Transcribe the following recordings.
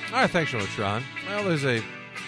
All right, thanks so much, Ron. Well, there's a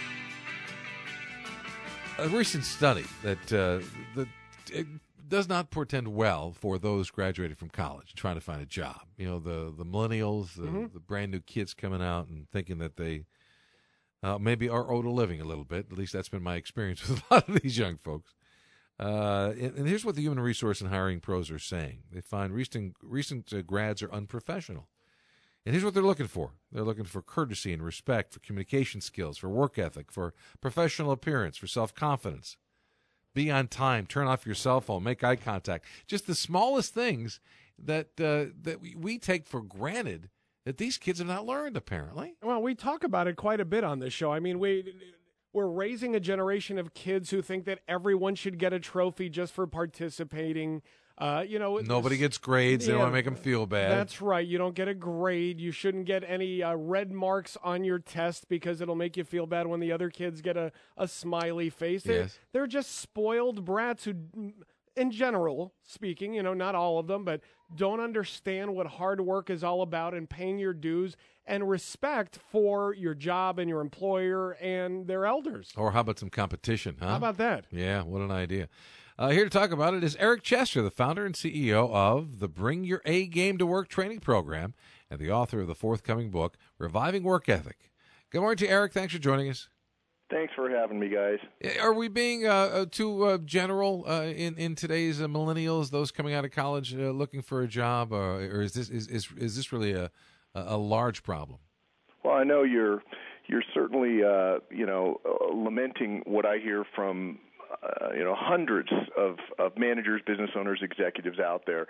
recent study that it does not portend well for those graduating from college trying to find a job. You know, the millennials, the brand new kids coming out and thinking that they maybe are owed a living a little bit. At least that's been my experience with a lot of these young folks. And here's what the human resource and hiring pros are saying. They find recent grads are unprofessional. And here's what they're looking for. They're looking for courtesy and respect, for communication skills, for work ethic, for professional appearance, for self-confidence. Be on time, turn off your cell phone, make eye contact. Just the smallest things that we take for granted that these kids have not learned, apparently. Well, we talk about it quite a bit on this show. I mean, we're raising a generation of kids who think that everyone should get a trophy just for participating. Nobody gets grades. They don't want to make them feel bad. That's right. You don't get a grade. You shouldn't get any red marks on your test because it'll make you feel bad when the other kids get a smiley face. They're just spoiled brats who, in general speaking, not all of them, but don't understand what hard work is all about and paying your dues and respect for your job and your employer and their elders. Or how about some competition, huh? How about that? Yeah, what an idea. Here to talk about it is Eric Chester, the founder and CEO of the Bring Your A Game to Work training program and the author of the forthcoming book, Reviving Work Ethic. Good morning to you, Eric. Thanks for joining us. Thanks for having me, guys. Are we being too general in today's millennials, those coming out of college looking for a job, or is this really a large problem? Well, I know you're certainly lamenting what I hear from hundreds of managers, business owners, executives out there.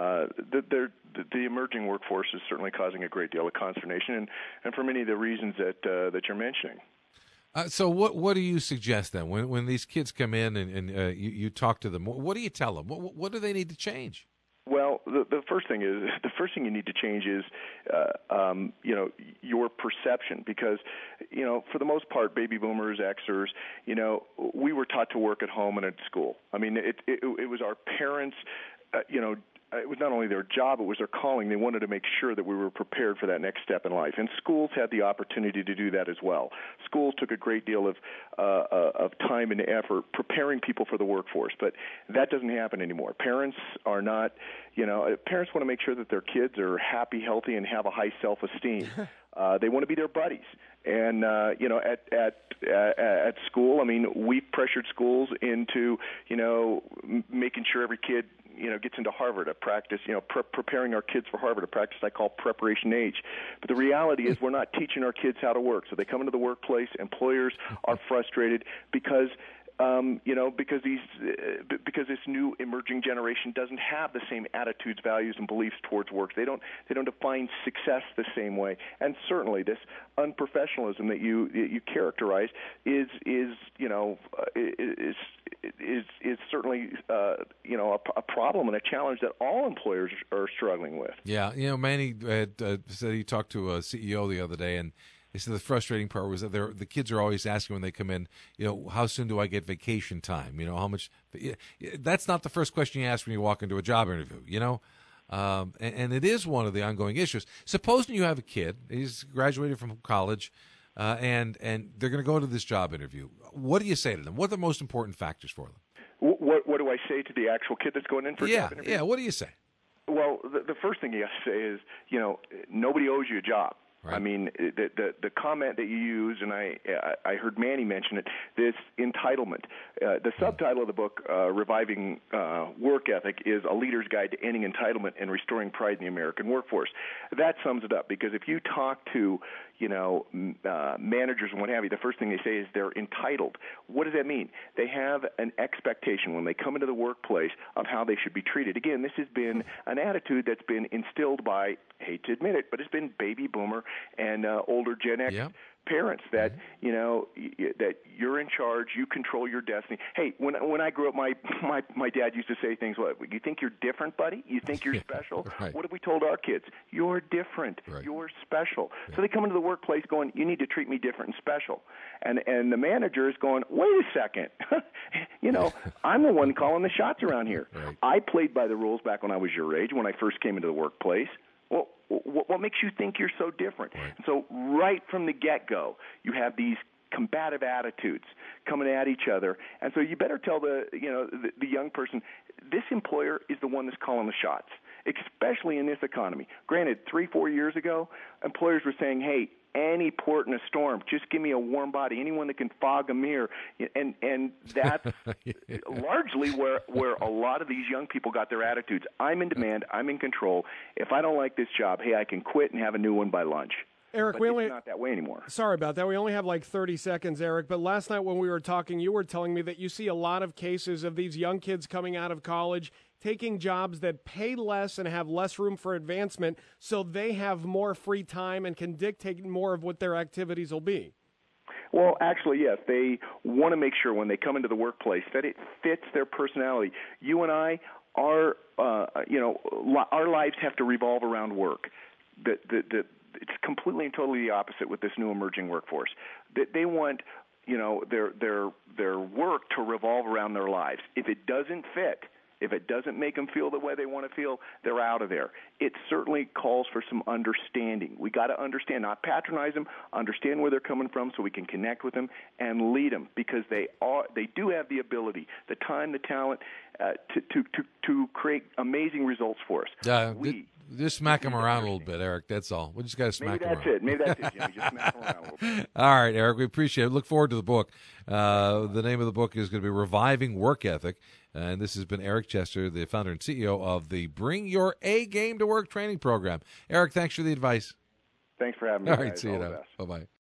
The emerging workforce is certainly causing a great deal of consternation, and for many of the reasons that you're mentioning. So what do you suggest then when these kids come in and you talk to them? What do you tell them? What do they need to change? Well, the first thing you need to change is, your perception, because, for the most part, baby boomers, Xers, we were taught to work at home and at school. I mean, it was our parents, it was not only their job, it was their calling. They wanted to make sure that we were prepared for that next step in life. And schools had the opportunity to do that as well. Schools took a great deal of time and effort preparing people for the workforce, but that doesn't happen anymore. Parents are not, parents want to make sure that their kids are happy, healthy, and have a high self-esteem. They want to be their buddies. And, at school, I mean, we pressured schools into, making sure every kid gets into Harvard to practice, preparing our kids for Harvard, a practice I call preparation age. But the reality is we're not teaching our kids how to work. So they come into the workplace, employers are frustrated because this new emerging generation doesn't have the same attitudes, values, and beliefs towards work. They don't define success the same way. And certainly this unprofessionalism that you characterize is certainly a problem and a challenge that all employers are struggling with. Yeah, Manny had said he talked to a CEO the other day, and he said the frustrating part was that the kids are always asking when they come in, how soon do I get vacation time? How much? That's not the first question you ask when you walk into a job interview, and it is one of the ongoing issues. Supposing you have a kid, he's graduated from college, and they're going to go to this job interview. What do you say to them? What are the most important factors for them? What do I say to the actual kid that's going in for a job interview? Yeah, what do you say? Well, the first thing you have to say is, nobody owes you a job. Right. I mean, the comment that you use, and I heard Manny mention it, this entitlement. The subtitle of the book, Reviving Work Ethic, is A Leader's Guide to Ending Entitlement and Restoring Pride in the American Workforce. That sums it up, because if you talk to managers and what have you, the first thing they say is they're entitled. What does that mean? They have an expectation when they come into the workplace of how they should be treated. Again, this has been an attitude that's been instilled by, hate to admit it, but it's been baby boomer and older Gen X parents that that you're in charge, you control your destiny. Hey, when I grew up, my dad used to say things like, "You think you're different, buddy? You think you're special?" Right. What have we told our kids? You're different. Right. You're special. Yeah. So they come into the workplace going, "You need to treat me different and special," and the manager is going, "Wait a second, I'm the one calling the shots around here. Right. I played by the rules back when I was your age, when I first came into the workplace." Well, What makes you think you're so different? Right. So right from the get-go, you have these combative attitudes coming at each other, and so you better tell the young person, this employer is the one that's calling the shots, especially in this economy. Granted, 3-4 years ago, employers were saying, hey, any port in a storm, just give me a warm body, anyone that can fog a mirror, and that's largely where a lot of these young people got their attitudes. I'm in demand, I'm in control. If I don't like this job, hey, I can quit and have a new one by lunch. Eric, but it's not that way anymore. Sorry about that. We only have like 30 seconds, Eric. But last night when we were talking, you were telling me that you see a lot of cases of these young kids coming out of college, taking jobs that pay less and have less room for advancement, so they have more free time and can dictate more of what their activities will be. Well, actually, yes. They want to make sure when they come into the workplace that it fits their personality. You and I, our lives have to revolve around work. It's completely and totally the opposite with this new emerging workforce. They want, their work to revolve around their lives. If it doesn't fit, if it doesn't make them feel the way they want to feel, they're out of there. It certainly calls for some understanding. We got to understand, not patronize them, understand where they're coming from so we can connect with them and lead them, because they do have the ability, the time, the talent to create amazing results for us. Just smack them around a little bit, Eric. That's all. We just got to smack them around. Maybe that's it. Just smack them around a little bit. All right, Eric. We appreciate it. Look forward to the book. The name of the book is going to be Reviving Work Ethic. And this has been Eric Chester, the founder and CEO of the Bring Your A Game to Work training program. Eric, thanks for the advice. Thanks for having me. All right, guys. see you All now. Bye-bye.